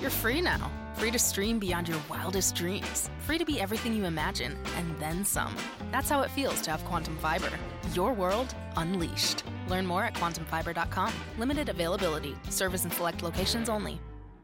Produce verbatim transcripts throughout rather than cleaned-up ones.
You're free now. Free to stream beyond your wildest dreams. Free to be everything you imagine, and then some. That's how it feels to have Quantum Fiber. Your world unleashed. Learn more at quantum fiber dot com. Limited availability. Service in select locations only.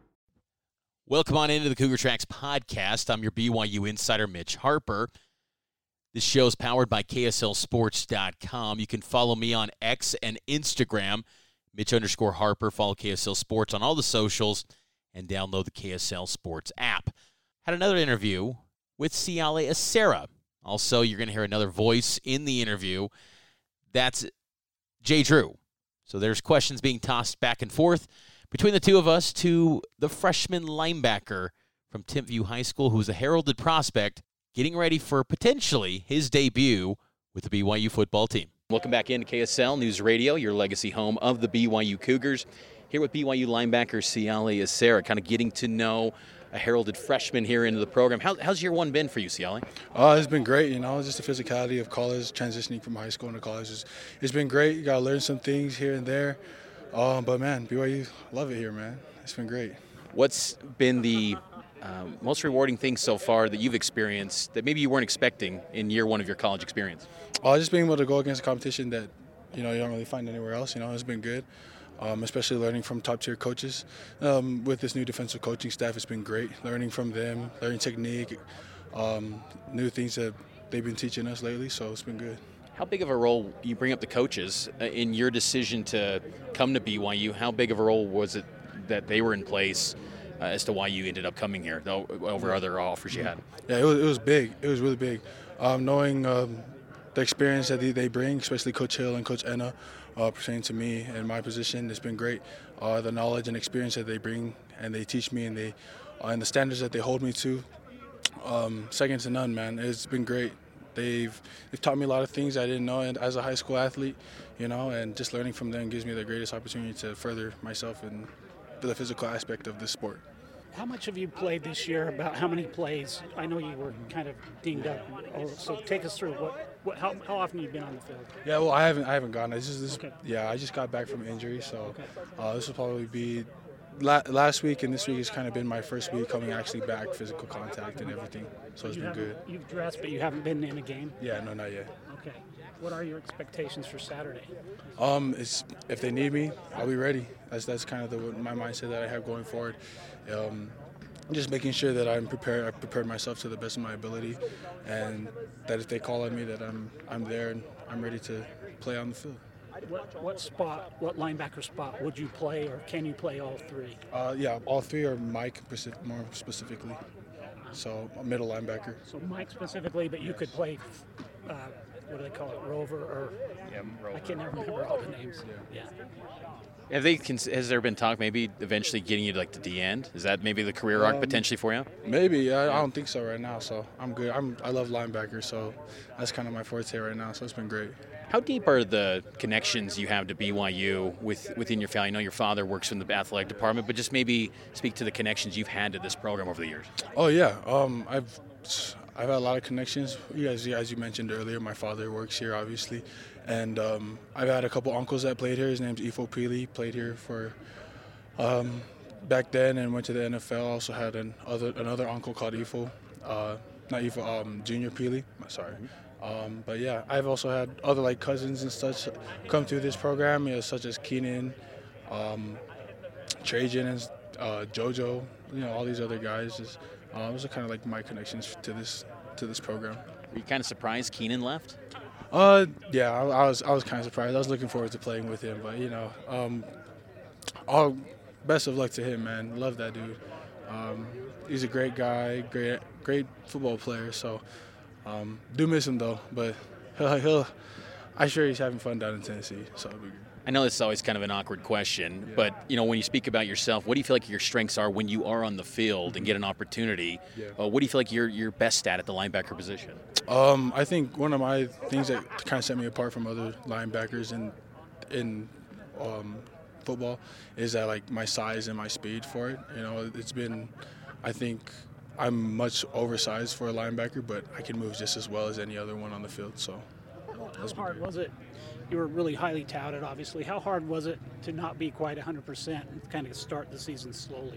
Welcome on into the Cougar Tracks podcast. I'm your B Y U insider, Mitch Harper. This show is powered by K S L Sports dot com. You can follow me on X and Instagram, Mitch underscore Harper. Follow K S L Sports on all the socials and download the K S L Sports app. Had another interview with Siale Esera. Also, you're going to hear another voice in the interview. That's Jay Drew. So there's questions being tossed back and forth between the two of us to the freshman linebacker from Timpview High School, who's a heralded prospect, getting ready for potentially his debut with the B Y U football team. Welcome back into K S L News Radio, your legacy home of the B Y U Cougars. Here with B Y U linebacker Siale Esera, kind of getting to know a heralded freshman here into the program. How, how's year one been for you, Siale? Uh, it's been great, you know, just the physicality of college, transitioning from high school into college. Is, it's been great. You got to learn some things here and there. Um, but, man, B Y U, love it here, man. It's been great. What's been the uh, most rewarding thing so far that you've experienced that maybe you weren't expecting in year one of your college experience? Uh, just being able to go against a competition that, you know, you don't really find anywhere else, you know, it's been good. Um, especially learning from top-tier coaches. Um, with this new defensive coaching staff, it's been great. Learning from them, learning technique, um, new things that they've been teaching us lately, so it's been good. How big of a role, you bring up the coaches, uh, in your decision to come to B Y U, how big of a role was it that they were in place uh, as to why you ended up coming here though, over other offers you had? Yeah, it was, it was big. It was really big. Um, knowing um, the experience that they, they bring, especially Coach Hill and Coach Enna, Uh, pertaining to me and my position, it's been great. Uh, the knowledge and experience that they bring and they teach me, and they uh, and the standards that they hold me to, um, second to none, man. It's been great. They've they've taught me a lot of things I didn't know, and as a high school athlete, you know, and just learning from them gives me the greatest opportunity to further myself in the physical aspect of this sport. How much have you played this year? About how many plays? I know you were kind of dinged up, so take us through what, what how, how often have you been on the field? Yeah, well, I haven't I haven't gone. This is this. Okay. Yeah, I just got back from injury, so Okay. uh, this will probably be la- last week, and this week has kind of been my first week coming actually back, physical contact and everything. So it's You been haven't- good. You've dressed, but you haven't been in a game? Yeah, no, not yet. Okay. What are your expectations for Saturday? Um, it's if they need me, I'll be ready. That's that's kind of the my mindset that I have going forward. Um, just making sure that I'm prepared. I prepared myself to the best of my ability, and that if they call on me, that I'm I'm there and I'm ready to play on the field. What what spot, what linebacker spot would you play, or can you play all three? Uh, yeah, all three are Mike more specifically. So a middle linebacker. So Mike specifically, but you could play, uh, what do they call it, Rover, or Yeah, Rover. I can't remember all the names. Yeah. Have they? Has there been talk maybe eventually getting you to like the D end? Is that maybe the career arc Um, potentially for you? Maybe. I, I don't think so right now. So I'm good. I'm I love linebackers. So that's kind of my forte right now. So it's been great. How deep are the connections you have to B Y U with within your family? I know your father works in the athletic department, but just maybe speak to the connections you've had to this program over the years. Oh yeah. Um, I've I've had a lot of connections. You guys, as you mentioned earlier, my father works here, obviously, and um, I've had a couple uncles that played here. His name's Ifo Pili. Played here for um, back then and went to the N F L. I also had an other another uncle called Ifo, uh, not Ifo, um, Junior Pili. Sorry. Um, but yeah, I've also had other like cousins and such come through this program, you know, such as Keenan, um, Trajan, and uh, JoJo. You know, all these other guys. Is, uh, those are kind of like my connections to this to this program. Were you kind of surprised Keenan left? Uh, yeah, I, I was I was kind of surprised. I was looking forward to playing with him, but you know, um, all best of luck to him, man. Love that dude. Um, he's a great guy, great great football player. So um, do miss him though, but he'll, he'll I'm sure he's having fun down in Tennessee. So it'll be good. I know this is always kind of an awkward question, yeah. but you know, when you speak about yourself, what do you feel like your strengths are when you are on the field and get an opportunity? Yeah. Uh, what do you feel like you're you're best at at the linebacker position? Um, I think one of my things that kind of set me apart from other linebackers in in um, football is that like my size and my speed for it. You know, it's been, I think I'm much oversized for a linebacker, but I can move just as well as any other one on the field. So. How hard was it? You were really highly touted, obviously. How hard was it to not be quite one hundred percent and kind of start the season slowly?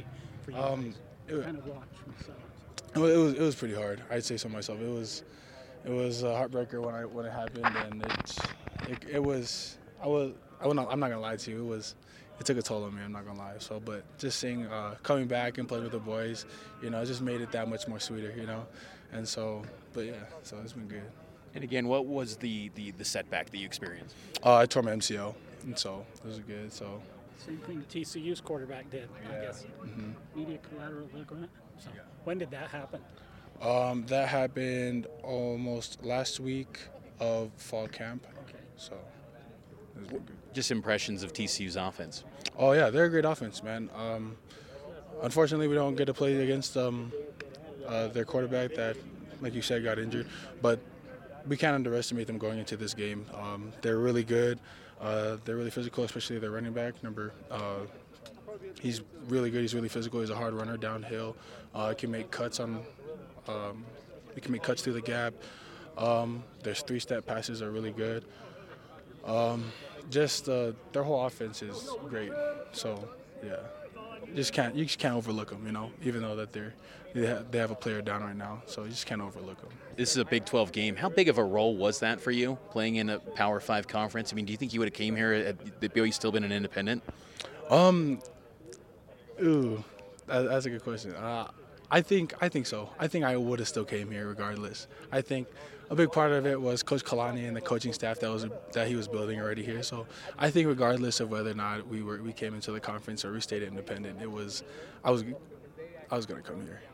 for you Um, guys? it, Kind of watch myself. it was it was it was pretty hard. I'd say so myself. It was it was a heartbreaker when I when it happened, and it it, it was I was I will not, I'm not gonna lie to you. It was it took a toll on me. I'm not gonna lie. So, but just seeing uh, coming back and playing with the boys, you know, it just made it that much more sweeter, you know. And so, but yeah, so it's been good. And again, what was the, the, the setback that you experienced? Uh, I tore my M C L, and so it was good. So Same thing T C U's quarterback did, I guess. mhm. Medial collateral ligament. So when did that happen? um, that happened almost last week of fall camp. Okay. So it was been good. Just impressions of T C U's offense. Oh yeah, they're a great offense, man. Um, unfortunately, we don't get to play against um, uh, their quarterback that, like you said, got injured. But we can't underestimate them going into this game. Um, they're really good. Uh, they're really physical, especially their running back. Number, uh, he's really good. He's really physical. He's a hard runner downhill. Uh, can make cuts on. Um, he can make cuts through the gap. Um, their three-step passes are really good. Um, just uh, their whole offense is great. So yeah, just can't you just can't overlook them. You know, even though that they're they have, they have a player down right now, so you just can't overlook them. This is a Big twelve game. How big of a role was that for you, playing in a Power Five conference? I mean, do you think you would have came here at the B Y U still been an independent? Um, ooh, that, that's a good question. Uh, I think I think so. I think I would have still came here regardless. I think a big part of it was Coach Kalani and the coaching staff that was that he was building already here. So I think regardless of whether or not we were we came into the conference or we stayed independent, it was I was I was gonna come here.